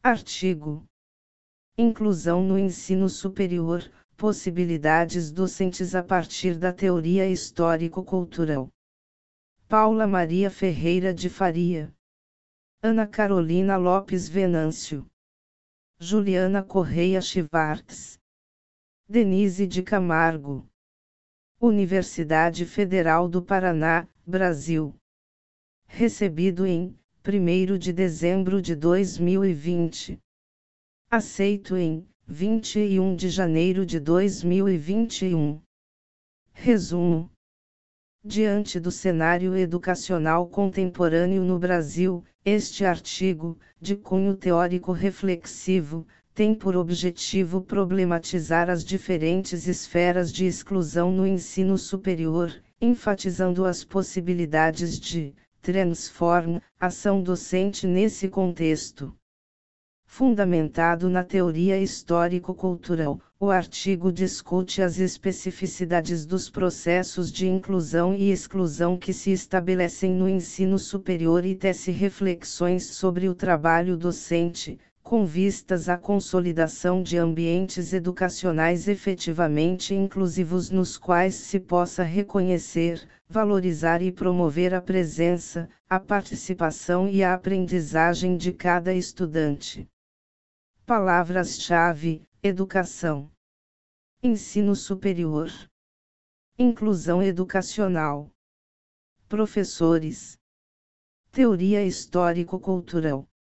Artigo: Inclusão no ensino superior, possibilidades docentes a partir da teoria histórico-cultural. Paula Maria Ferreira de Faria, Ana Carolina Lopes Venâncio, Juliana Correia Schwartz, Denise de Camargo. Universidade Federal do Paraná, Brasil. Recebido em 1º de dezembro de 2020. Aceito em 21 de janeiro de 2021. Resumo: diante do cenário educacional contemporâneo no Brasil, este artigo, de cunho teórico-reflexivo, tem por objetivo problematizar as diferentes esferas de exclusão no ensino superior, enfatizando as possibilidades de ação docente nesse contexto. Fundamentado na teoria histórico-cultural, o artigo discute as especificidades dos processos de inclusão e exclusão que se estabelecem no ensino superior e tece reflexões sobre o trabalho docente, com vistas à consolidação de ambientes educacionais efetivamente inclusivos nos quais se possa reconhecer, valorizar e promover a presença, a participação e a aprendizagem de cada estudante. Palavras-chave: educação, ensino superior, inclusão educacional, professores, teoria histórico-cultural.